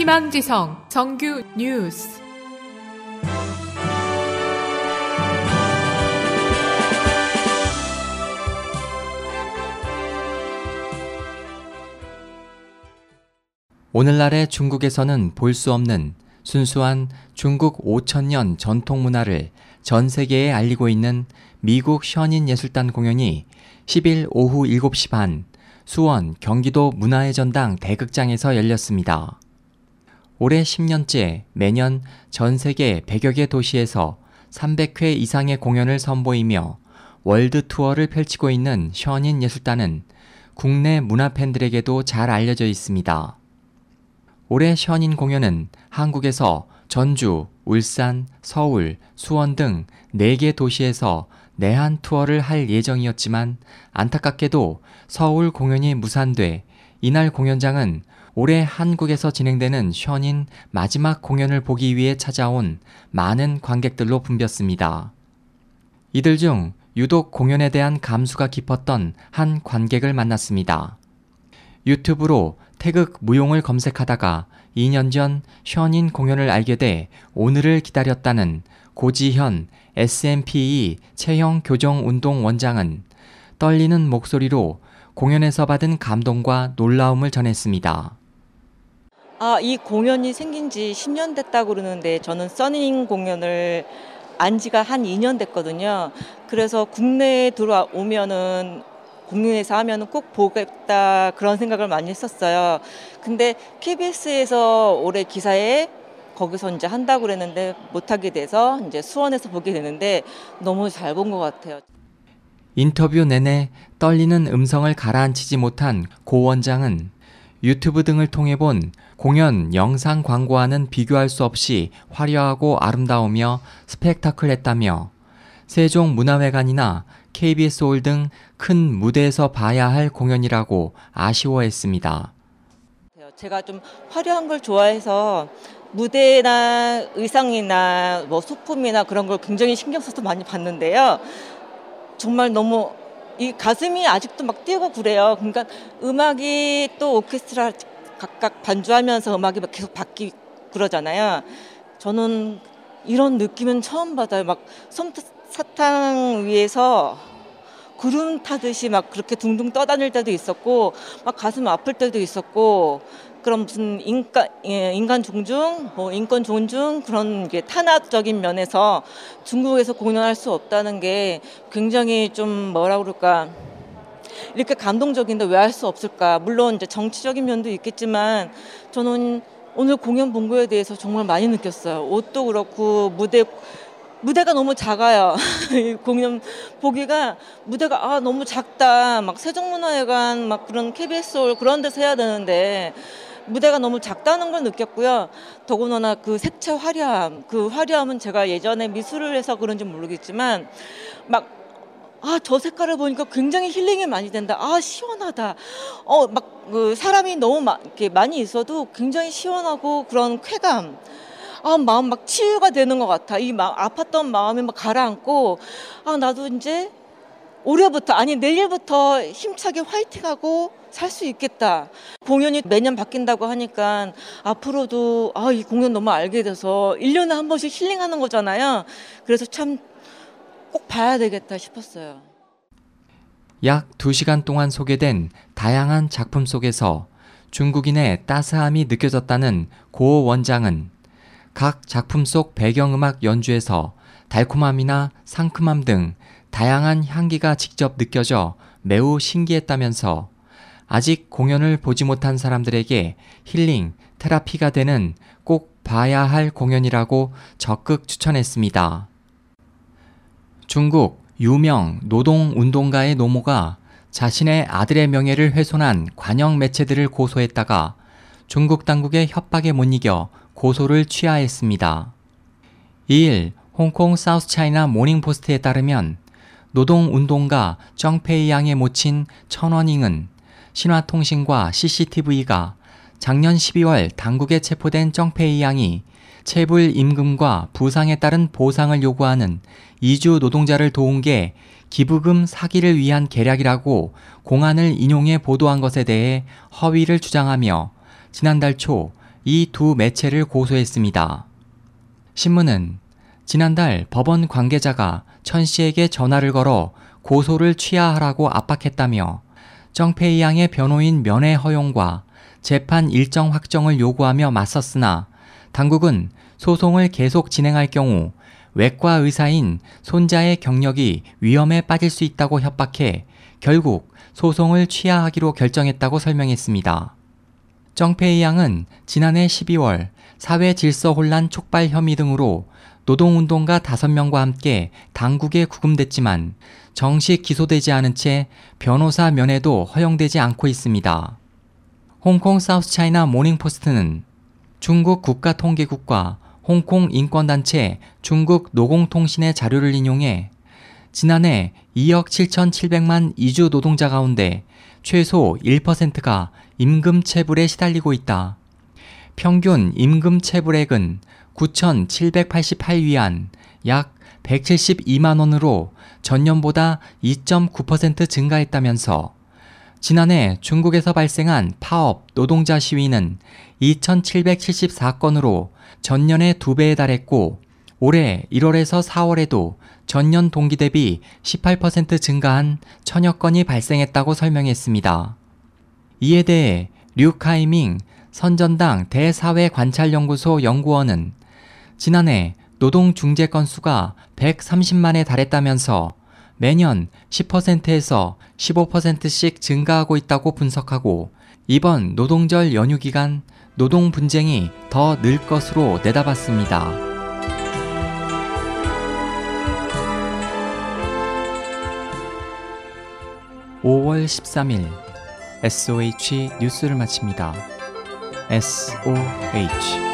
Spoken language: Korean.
희망지성 정규 뉴스. 오늘날의 중국에서는 볼 수 없는 순수한 중국 5,000년 전통 문화를 전 세계에 알리고 있는 미국 션인예술단 공연이 10일 오후 7시 반 수원 경기도 문화의 전당 대극장에서 열렸습니다. 올해 10년째 매년 전 세계 100여 개 도시에서 300회 이상의 공연을 선보이며 월드 투어를 펼치고 있는 션인예술단은 국내 문화 팬들에게도 잘 알려져 있습니다. 올해 션인 공연은 한국에서 전주, 울산, 서울, 수원 등 4개 도시에서 내한 투어를 할 예정이었지만 안타깝게도 서울 공연이 무산돼 이날 공연장은 올해 한국에서 진행되는 션인 마지막 공연을 보기 위해 찾아온 많은 관객들로 붐볐습니다. 이들 중 유독 공연에 대한 감수가 깊었던 한 관객을 만났습니다. 유튜브로 태극 무용을 검색하다가 2년 전 션인 공연을 알게 돼 오늘을 기다렸다는 고지현 SMPE 체형 교정 운동 원장은 떨리는 목소리로 공연에서 받은 감동과 놀라움을 전했습니다. 이 공연이 생긴 지 10년 됐다고 그러는데 저는 션인 공연을 안 지가 한 2년 됐거든요. 그래서 국내에 들어오면은 공연에서 하면은 꼭 보겠다 그런 생각을 많이 했었어요. 근데 KBS에서 올해 기사에 거기서 이제 한다고 그랬는데 못하게 돼서 이제 수원에서 보게 되는데 너무 잘 본 것 같아요. 인터뷰 내내 떨리는 음성을 가라앉히지 못한 고 원장은 유튜브 등을 통해 본 공연 영상 광고와는 비교할 수 없이 화려하고 아름다우며 스펙타클했다며 세종문화회관이나 KBS 홀 등 큰 무대에서 봐야 할 공연이라고 아쉬워했습니다. 제가 좀 화려한 걸 좋아해서 무대나 의상이나 뭐 소품이나 그런 걸 굉장히 신경 써서 많이 봤는데요. 정말 너무 이 가슴이 아직도 막 뛰고 그래요. 그러니까 음악이 또 오케스트라 각각 반주하면서 음악이 막 계속 바뀌고 그러잖아요. 저는 이런 느낌은 처음 받아요. 막 솜사탕 위에서 구름 타듯이 막 그렇게 둥둥 떠다닐 때도 있었고, 막 가슴 아플 때도 있었고, 그런 무슨 인간 존중, 뭐 인권 존중 그런 게 탄압적인 면에서 중국에서 공연할 수 없다는 게 굉장히 좀 뭐라 그럴까, 이렇게 감동적인데 왜 할 수 없을까. 물론 이제 정치적인 면도 있겠지만 저는 오늘 공연 본 거에 대해서 정말 많이 느꼈어요. 옷도 그렇고 무대가 너무 작아요. 공연 보기가 무대가 너무 작다. 막 세종문화회관 막 그런 KBS 홀 그런 데서 해야 되는데 무대가 너무 작다는 걸 느꼈고요. 더군다나 그 색채 화려함, 그 화려함은 제가 예전에 미술을 해서 그런지 모르겠지만 막 저 색깔을 보니까 굉장히 힐링이 많이 된다. 시원하다. 막 그 사람이 너무 이렇게 많이 있어도 굉장히 시원하고 그런 쾌감. 마음 막 치유가 되는 것 같아. 이 아팠던 마음이 막 가라앉고, 나도 이제 올해부터, 내일부터 힘차게 화이팅하고 살 수 있겠다. 공연이 매년 바뀐다고 하니까 앞으로도 이 공연 너무 알게 돼서 1년에 한 번씩 힐링하는 거잖아요. 그래서 참 꼭 봐야 되겠다 싶었어요. 약 2시간 동안 소개된 다양한 작품 속에서 중국인의 따스함이 느껴졌다는 고 원장은 각 작품 속 배경음악 연주에서 달콤함이나 상큼함 등 다양한 향기가 직접 느껴져 매우 신기했다면서 아직 공연을 보지 못한 사람들에게 힐링, 테라피가 되는 꼭 봐야 할 공연이라고 적극 추천했습니다. 중국 유명 노동운동가의 노모가 자신의 아들의 명예를 훼손한 관영 매체들을 고소했다가 중국 당국의 협박에 못 이겨 고소를 취하했습니다. 2일 홍콩 사우스차이나 모닝포스트에 따르면 노동운동가 정페이 양의 모친 천원잉은 신화통신과 CCTV가 작년 12월 당국에 체포된 정페이 양이 체불 임금과 부상에 따른 보상을 요구하는 이주 노동자를 도운 게 기부금 사기를 위한 계략이라고 공안을 인용해 보도한 것에 대해 허위를 주장하며 지난달 초 이 두 매체를 고소했습니다. 신문은 지난달 법원 관계자가 천 씨에게 전화를 걸어 고소를 취하하라고 압박했다며 정페이 양의 변호인 면회 허용과 재판 일정 확정을 요구하며 맞섰으나 당국은 소송을 계속 진행할 경우 외과 의사인 손자의 경력이 위험에 빠질 수 있다고 협박해 결국 소송을 취하하기로 결정했다고 설명했습니다. 정페이 양은 지난해 12월 사회 질서 혼란 촉발 혐의 등으로 노동운동가 5명과 함께 당국에 구금됐지만 정식 기소되지 않은 채 변호사 면회도 허용되지 않고 있습니다. 홍콩 사우스차이나 모닝포스트는 중국 국가통계국과 홍콩 인권단체 중국 노공통신의 자료를 인용해 지난해 2억 7,700만 이주 노동자 가운데 최소 1%가 임금 체불에 시달리고 있다. 평균 임금 체불액은 9,788위안, 약 172만 원으로 전년보다 2.9% 증가했다면서 지난해 중국에서 발생한 파업, 노동자 시위는 2,774건으로 전년의 2배에 달했고 올해 1월에서 4월에도 전년 동기 대비 18% 증가한 1000여 건이 발생했다고 설명했습니다. 이에 대해 류카이밍 선전당 대사회관찰연구소 연구원은 지난해 노동중재 건수가 130만에 달했다면서 매년 10%에서 15%씩 증가하고 있다고 분석하고 이번 노동절 연휴 기간 노동 분쟁이 더 늘 것으로 내다봤습니다. (5월 13일) SOH 뉴스를 마칩니다. SOH